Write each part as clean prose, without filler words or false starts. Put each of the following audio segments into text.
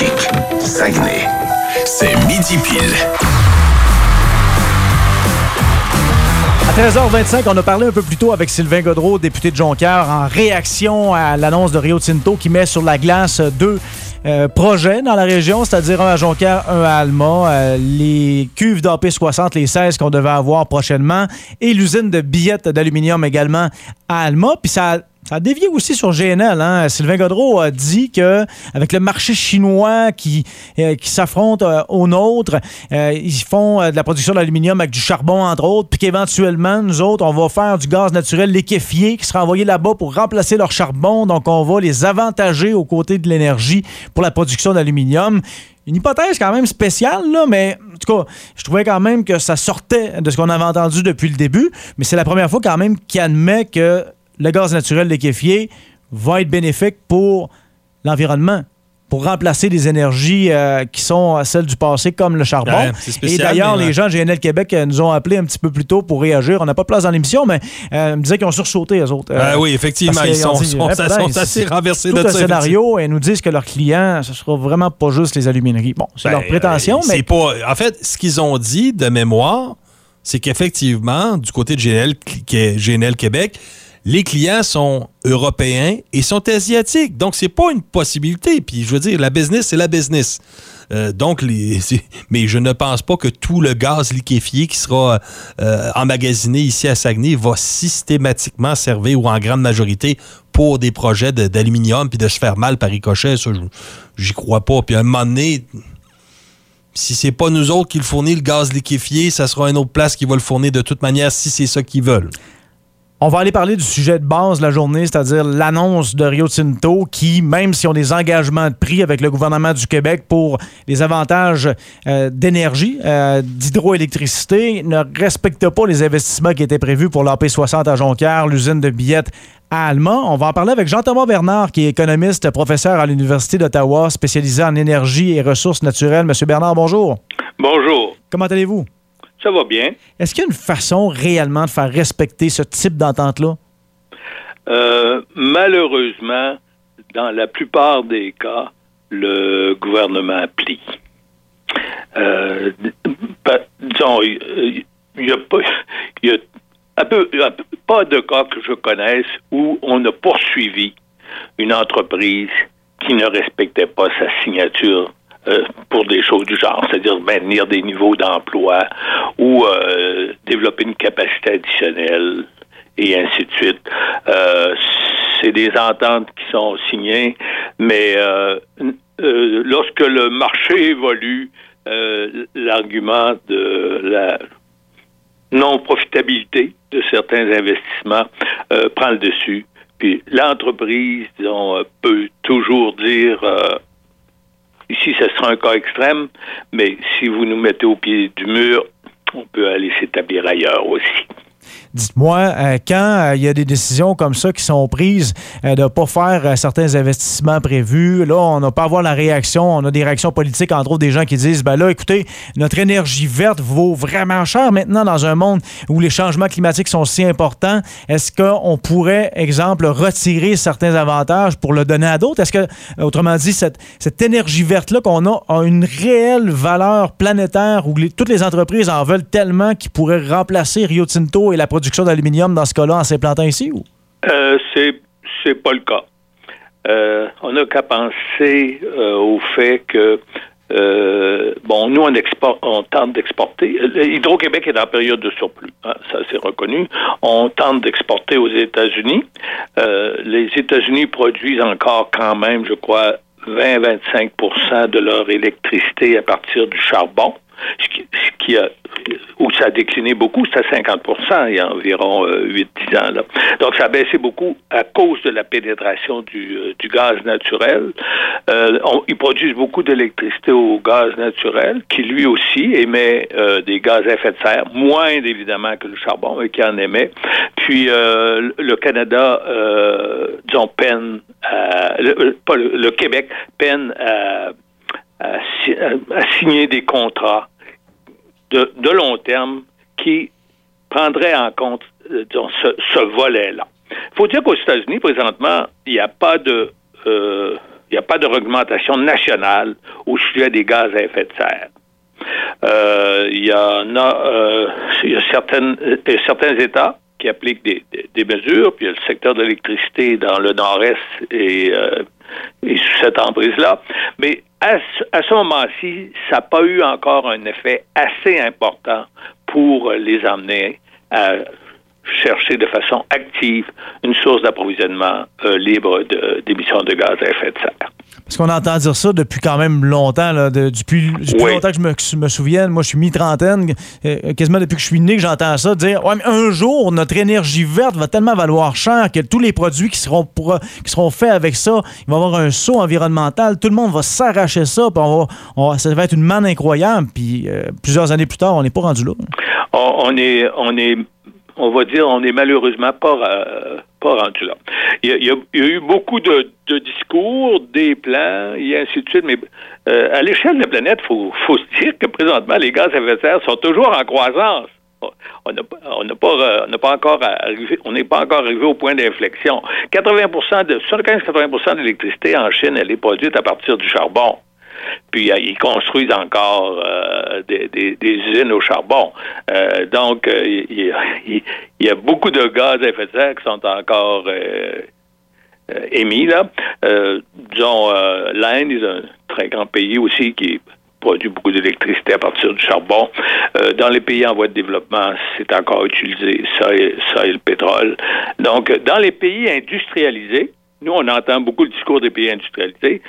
Machique, Saguenay. C'est Midi Pile. À 13h25, on a parlé un peu plus tôt avec Sylvain Gaudreault, député de Jonquière, en réaction à l'annonce de Rio Tinto qui met sur la glace deux projets dans la région, c'est-à-dire un à Jonquière, un à Alma, les cuves d'AP60, les 16 qu'on devait avoir prochainement, et l'usine de billettes d'aluminium également à Alma. Puis ça a dévié aussi sur GNL. Hein? Sylvain Gaudreault a dit qu'avec le marché chinois qui s'affronte au nôtre, ils font de la production d'aluminium avec du charbon, entre autres, puis qu'éventuellement, nous autres, on va faire du gaz naturel liquéfié qui sera envoyé là-bas pour remplacer leur charbon. Donc, on va les avantager aux côtés de l'énergie pour la production d'aluminium. Une hypothèse quand même spéciale, là, mais en tout cas, je trouvais quand même que ça sortait de ce qu'on avait entendu depuis le début, mais c'est la première fois quand même qu'il admet que le gaz naturel liquéfié va être bénéfique pour l'environnement, pour remplacer des énergies qui sont celles du passé, comme le charbon. Ouais, c'est spécial, et d'ailleurs, les gens de GNL Québec nous ont appelé un petit peu plus tôt pour réagir. On n'a pas de place dans l'émission, mais me disaient qu'ils ont sursauté, eux autres. Oui, effectivement, ils sont assez renversés de ça. Tout un scénario, et nous disent que leurs clients, ce sera vraiment pas juste les alumineries. Bon, c'est leur prétention, mais... C'est pas... En fait, ce qu'ils ont dit de mémoire, c'est qu'effectivement, du côté de GNL Québec, les clients sont européens et sont asiatiques. Donc, c'est pas une possibilité. Puis, je veux dire, la business, c'est la business. Mais je ne pense pas que tout le gaz liquéfié qui sera emmagasiné ici à Saguenay va systématiquement servir, ou en grande majorité, pour des projets d'aluminium puis de se faire mal par ricochet. Ça, j'y crois pas. Puis, à un moment donné... Si c'est pas nous autres qui le fournit, le gaz liquéfié, ça sera une autre place qui va le fournir de toute manière, si c'est ça qu'ils veulent. On va aller parler du sujet de base de la journée, c'est-à-dire l'annonce de Rio Tinto qui, même s'ils ont des engagements de prix avec le gouvernement du Québec pour les avantages d'énergie, d'hydroélectricité, ne respectent pas les investissements qui étaient prévus pour l'AP60 à Jonquière, l'usine de billettes à Alma. On va en parler avec Jean-Thomas Bernard, qui est économiste, professeur à l'Université d'Ottawa, spécialisé en énergie et ressources naturelles. Monsieur Bernard, bonjour. Bonjour. Comment allez-vous? Ça va bien. Est-ce qu'il y a une façon réellement de faire respecter ce type d'entente-là? Malheureusement, dans la plupart des cas, le gouvernement plie. Disons, il n'y a pas de cas que je connaisse où on a poursuivi une entreprise qui ne respectait pas sa signature pour des choses du genre, c'est-à-dire maintenir des niveaux d'emploi ou développer une capacité additionnelle et ainsi de suite. C'est des ententes qui sont signées, mais lorsque le marché évolue, l'argument de la non-profitabilité de certains investissements prend le dessus. Puis l'entreprise, disons, peut toujours dire ici, ce sera un cas extrême, mais si vous nous mettez au pied du mur, on peut aller s'établir ailleurs aussi. Dites-moi, quand il y a des décisions comme ça qui sont prises de ne pas faire certains investissements prévus, là, on n'a pas à voir la réaction. On a des réactions politiques, entre autres, des gens qui disent, ben là, écoutez, notre énergie verte vaut vraiment cher maintenant dans un monde où les changements climatiques sont si importants. Est-ce qu'on pourrait, exemple, retirer certains avantages pour le donner à d'autres? Est-ce que, autrement dit, cette énergie verte-là qu'on a une réelle valeur planétaire où toutes les entreprises en veulent tellement qu'ils pourraient remplacer Rio Tinto et la production d'aluminium dans ce cas-là en s'implantant ici? Ou? C'est pas le cas. On n'a qu'à penser au fait que nous, on tente d'exporter. Hydro-Québec est en période de surplus. Hein, ça, c'est reconnu. On tente d'exporter aux États-Unis. Les États-Unis produisent encore quand même, je crois, 20-25% de leur électricité à partir du charbon. Où ça a décliné beaucoup, c'est à 50% il y a environ 8-10 ans. Là. Donc, ça a baissé beaucoup à cause de la pénétration du gaz naturel. Ils produisent beaucoup d'électricité au gaz naturel, qui lui aussi émet des gaz à effet de serre, moins évidemment que le charbon, mais qui en émet. Puis, le Canada, peine le Québec peine à signer des contrats de long terme qui prendraient en compte ce volet-là. Il faut dire qu'aux États-Unis, présentement, il n'y a pas de Il n'y a pas de réglementation nationale au sujet des gaz à effet de serre. Il y a certains États qui appliquent des mesures, puis il y a le secteur de l'électricité dans le nord-est et sous cette emprise-là. Mais à ce moment-ci, ça n'a pas eu encore un effet assez important pour les amener à chercher de façon active une source d'approvisionnement libre d'émissions de gaz à effet de serre. Parce qu'on entend dire ça depuis quand même longtemps, là, depuis longtemps que je me souvienne. Moi, je suis mi-trentaine, quasiment depuis que je suis né que j'entends ça, dire « Ouais, mais un jour, notre énergie verte va tellement valoir cher que tous les produits qui seront faits avec ça, il va y avoir un saut environnemental, tout le monde va s'arracher ça, puis ça va être une manne incroyable. » Puis plusieurs années plus tard, on n'est pas rendu là. On va dire, on n'est malheureusement pas rendu là. Il y a eu beaucoup de discours, des plans, et ainsi de suite, mais à l'échelle de la planète, faut se dire que présentement, les gaz à effet de serre sont toujours en croissance. On n'est pas encore arrivé au point d'inflexion. 75-80% de l'électricité en Chine, elle est produite à partir du charbon. Puis ils construisent encore des usines au charbon. Donc, il y a beaucoup de gaz à effet de serre qui sont encore émis, là. Disons, l'Inde est un très grand pays aussi qui produit beaucoup d'électricité à partir du charbon. Dans les pays en voie de développement, c'est encore utilisé, ça et le pétrole. Donc, dans les pays industrialisés, nous, on entend beaucoup le discours des pays industrialisés.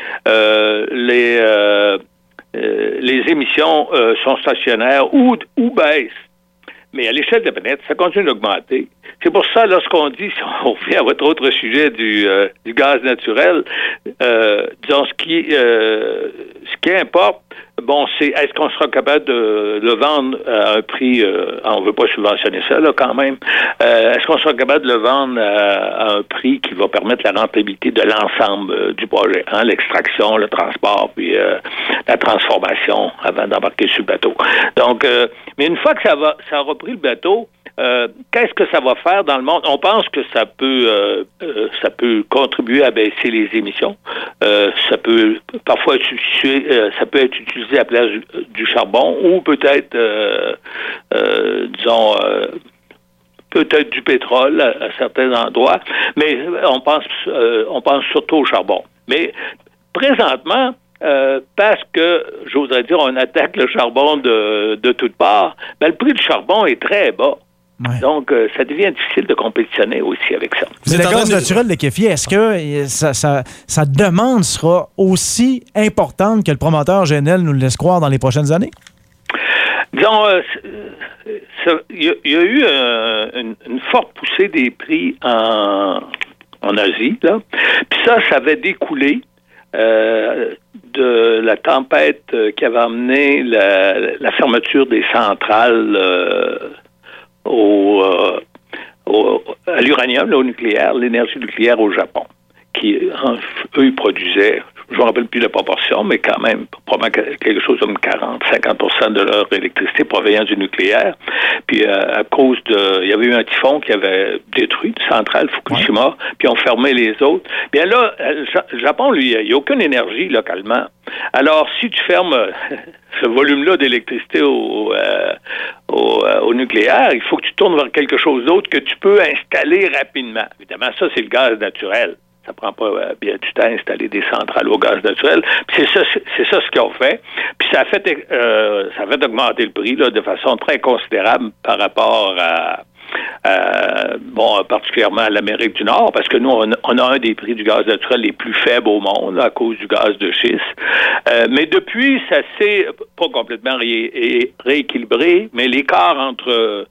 Les émissions sont stationnaires ou baissent. Mais à l'échelle de la planète, ça continue d'augmenter. C'est pour ça, lorsqu'on dit, si on revient à votre autre sujet du gaz naturel, disons, ce qui importe, bon, c'est est-ce qu'on sera capable de le vendre à un prix, on ne veut pas subventionner ça, là, quand même, est-ce qu'on sera capable de le vendre à un prix qui va permettre la rentabilité de l'ensemble du projet, hein, l'extraction, le transport, puis la transformation avant d'embarquer sur le bateau. Donc, mais une fois que ça aura pris le bateau, qu'est-ce que ça va faire dans le monde? On pense que ça peut contribuer à baisser les émissions. Ça peut parfois ça peut être utilisé à la place du charbon ou peut-être, disons, peut-être du pétrole à certains endroits, mais on pense surtout au charbon. Mais présentement, parce que, j'oserais dire, on attaque le charbon de toutes parts, ben, le prix du charbon est très bas. Ouais. Donc, ça devient difficile de compétitionner aussi avec ça. Le gaz naturel liquéfié, est-ce que sa demande sera aussi importante que le promoteur GNL nous le laisse croire dans les prochaines années? Disons, il y a eu une forte poussée des prix en Asie, là. Puis ça avait découlé de la tempête qui avait amené la fermeture des centrales à l'uranium, là, au nucléaire, l'énergie nucléaire au Japon, qui, eux, ils produisaient, je ne me rappelle plus la proportion, mais quand même, probablement quelque chose comme 40-50% de leur électricité provenant du nucléaire. Puis, à cause il y avait eu un typhon qui avait détruit une centrale, Fukushima, ouais. Puis on fermait les autres. Bien là, le Japon, lui, il n'y a aucune énergie localement. Alors, si tu fermes ce volume-là d'électricité au nucléaire, il faut que tu tournes vers quelque chose d'autre que tu peux installer rapidement. Évidemment, ça, c'est le gaz naturel. Ça prend pas bien du temps à installer des centrales au gaz naturel. Puis c'est ça ce qu'ils ont fait. Puis ça a fait augmenter le prix là, de façon très considérable par rapport particulièrement à l'Amérique du Nord, parce que nous, on a un des prix du gaz naturel les plus faibles au monde là, à cause du gaz de schiste. Mais depuis, ça s'est pas complètement rééquilibré, mais l'écart entre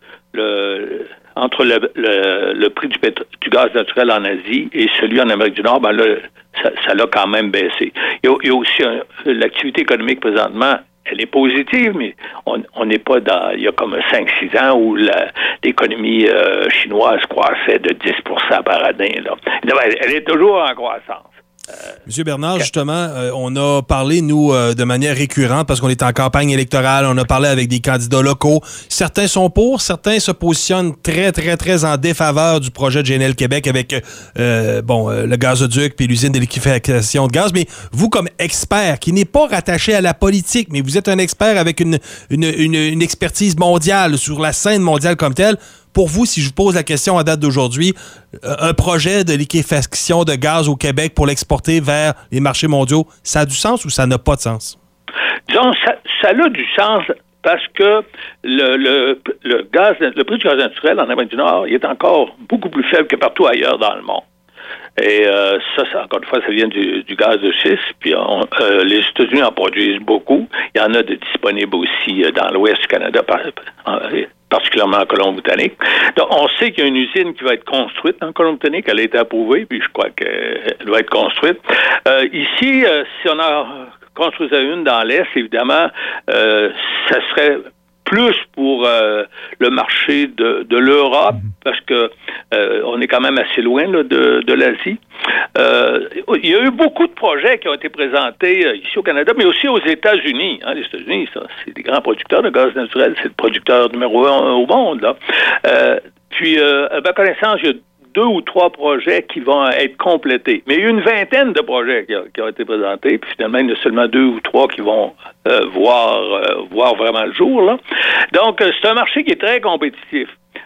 le prix du gaz naturel en Asie et celui en Amérique du Nord, ben là, ça l'a quand même baissé. Il y a aussi l'activité économique présentement, elle est positive, mais on n'est pas dans... Il y a comme 5-6 ans où l'économie chinoise croissait de 10% par année. Là. Elle est toujours en croissance. Monsieur Bernard, justement, on a parlé, nous, de manière récurrente, parce qu'on est en campagne électorale, on a parlé avec des candidats locaux. Certains sont pour, certains se positionnent très, très, très en défaveur du projet de GNL Québec avec le gazoduc puis l'usine de liquéfaction de gaz. Mais vous, comme expert, qui n'est pas rattaché à la politique, mais vous êtes un expert avec une expertise mondiale sur la scène mondiale comme telle, pour vous, si je vous pose la question à date d'aujourd'hui, un projet de liquéfaction de gaz au Québec pour l'exporter vers les marchés mondiaux, ça a du sens ou ça n'a pas de sens? Disons, ça a du sens parce que le prix du gaz naturel en Amérique du Nord, il est encore beaucoup plus faible que partout ailleurs dans le monde. Et ça, encore une fois, ça vient du gaz de schiste. Puis les États-Unis en produisent beaucoup. Il y en a de disponibles aussi dans l'ouest du Canada, particulièrement en Colombie-Britannique. Donc, on sait qu'il y a une usine qui va être construite en Colombie-Britannique. Elle a été approuvée, puis je crois qu'elle va être construite. Ici, si on a construisait une dans l'Est, évidemment, ça serait plus pour le marché de l'Europe, parce que on est quand même assez loin là, de l'Asie. Il y a eu beaucoup de projets qui ont été présentés ici au Canada, mais aussi aux États-Unis. Hein, les États-Unis, ça, c'est des grands producteurs de gaz naturel, c'est le producteur numéro 1 au monde. Là. Puis, à ma connaissance, il y a 2 ou 3 projets qui vont être complétés. Mais il y a eu une vingtaine de projets qui ont été présentés, puis finalement, il y en a seulement 2 ou 3 qui vont voir vraiment le jour. Là. Donc, c'est un marché qui est très compétitif.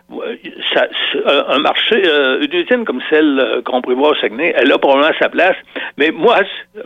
Un marché, une usine comme celle qu'on prévoit au Saguenay, elle a probablement sa place. Mais moi,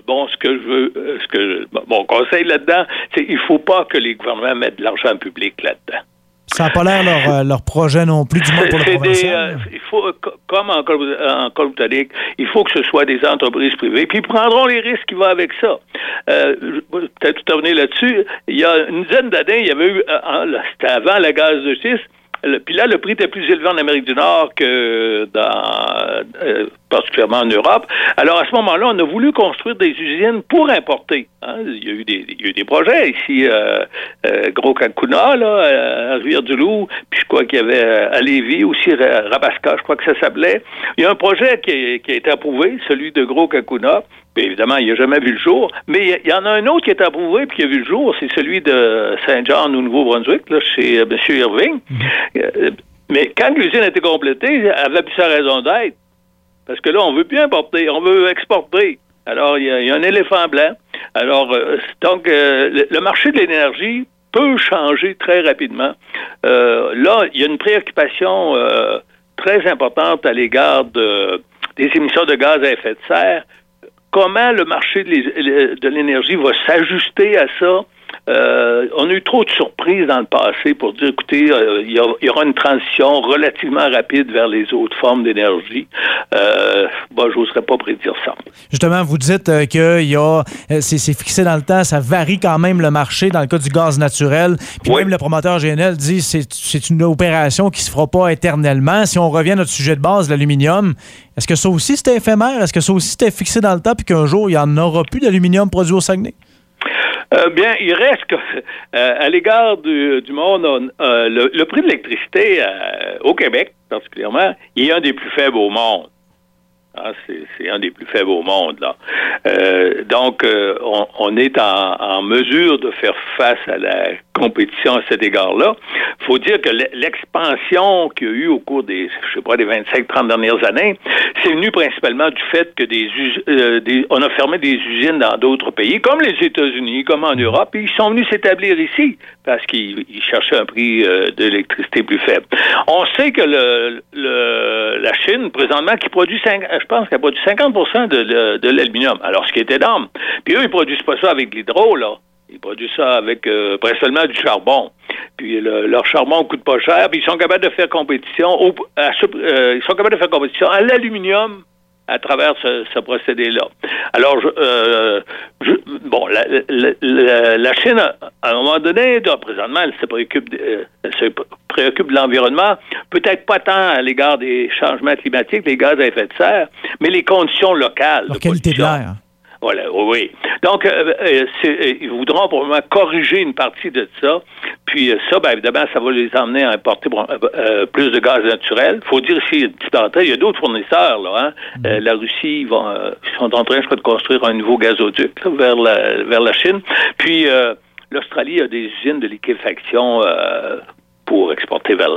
mon conseil là-dedans, c'est qu'il ne faut pas que les gouvernements mettent de l'argent public là-dedans. Ça n'a pas l'air leur projet non plus, du moins pour le provincial. Il faut, comme en Colombie-Britannique, il faut que ce soit des entreprises privées, puis ils prendront les risques qui vont avec ça. Peut-être tout revenir là-dessus. Il y a une dizaine d'années, il y avait eu, c'était avant la gaz de schiste, puis là, le prix était plus élevé en Amérique du Nord que particulièrement en Europe. Alors, à ce moment-là, on a voulu construire des usines pour importer. Hein. Il y a eu des projets ici, Gros-Cancuna, là, à Rivière-du-Loup, puis je crois qu'il y avait à Lévis, aussi Rabasca, je crois que ça s'appelait. Il y a un projet qui a été approuvé, celui de Gros-Cancuna. Puis évidemment, il n'a jamais vu le jour. Mais il y en a un autre qui est approuvé puis qui a vu le jour, c'est celui de Saint-Jean au Nouveau-Brunswick, là, chez M. Irving. Mais quand l'usine a été complétée, elle avait plus sa raison d'être. Parce que là, on veut plus importer, on veut exporter. Alors, il y a un éléphant blanc. Alors, donc, le marché de l'énergie peut changer très rapidement. Là, il y a une préoccupation très importante à l'égard des émissions de gaz à effet de serre. Comment le marché de l'énergie va s'ajuster à ça? On a eu trop de surprises dans le passé pour dire, écoutez, il y aura une transition relativement rapide vers les autres formes d'énergie. J'oserais pas prédire ça. Justement, vous dites que c'est fixé dans le temps, ça varie quand même le marché dans le cas du gaz naturel. Puis même le promoteur GNL dit que c'est une opération qui se fera pas éternellement. Si on revient à notre sujet de base, l'aluminium, est-ce que ça aussi c'était éphémère? Est-ce que ça aussi c'était fixé dans le temps puis qu'un jour, il n'y en aura plus d'aluminium produit au Saguenay? Bien, il reste que, à l'égard du monde, le prix de l'électricité au Québec, particulièrement, il est un des plus faibles au monde. Hein, c'est un des plus faibles au monde, là. Donc, on est en mesure de faire face à la compétition à cet égard-là. Il faut dire que l'expansion qu'il y a eu au cours des 25-30 dernières années, c'est venu principalement du fait que on a fermé des usines dans d'autres pays, comme les États-Unis, comme en Europe, et ils sont venus s'établir ici parce qu'ils cherchaient un prix d'électricité plus faible. On sait que la Chine, présentement, qui produit je pense qu'elle produit 50% de l'aluminium. Alors, ce qui est énorme. Puis eux, ils produisent pas ça avec l'hydro, là. Ils produisent ça avec principalement du charbon. Puis leur charbon coûte pas cher. Puis ils sont capables de faire compétition à l'aluminium à travers ce procédé-là. Alors, la Chine, à un moment donné, présentement, elle se préoccupe de l'environnement, peut-être pas tant à l'égard des changements climatiques, les gaz à effet de serre, mais les conditions locales. Leur qualité de l'air. Voilà, oui. Donc, ils voudront probablement corriger une partie de ça. Puis ça, bien évidemment, ça va les emmener à importer plus de gaz naturel. Il faut dire ici, une petite parenthèse, il y a d'autres fournisseurs. Là, hein. La Russie, ils sont en train, je crois, de construire un nouveau gazoduc là, vers la Chine. Puis l'Australie a des usines de liquéfaction pour exporter vers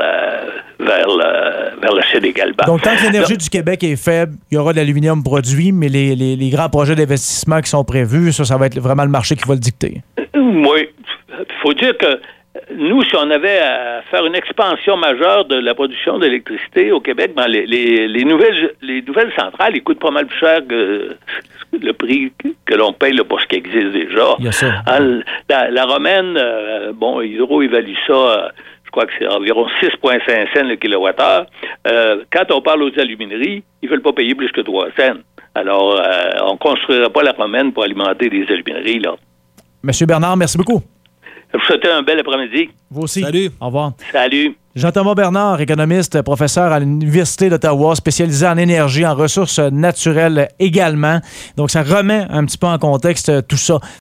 la Chine également. Donc, tant que l'énergie du Québec est faible, il y aura de l'aluminium produit, mais les grands projets d'investissement qui sont prévus, ça va être vraiment le marché qui va le dicter. Oui. Il faut dire que nous, si on avait à faire une expansion majeure de la production d'électricité au Québec, ben les nouvelles centrales, ils coûtent pas mal plus cher que le prix que l'on paye là, pour ce qui existe déjà. Il y a ça. La Romaine, Hydro évalue ça... je crois que c'est environ 6,5 cents le kilowattheure. Quand on parle aux alumineries, ils ne veulent pas payer plus que 3 cents. Alors, on ne construira pas la Romaine pour alimenter des alumineries, là. Monsieur Bernard, merci beaucoup. Je vous souhaite un bel après-midi. Vous aussi. Salut. Au revoir. Salut. Jean-Thomas Bernard, économiste, professeur à l'Université d'Ottawa, spécialisé en énergie, en ressources naturelles également. Donc, ça remet un petit peu en contexte tout ça.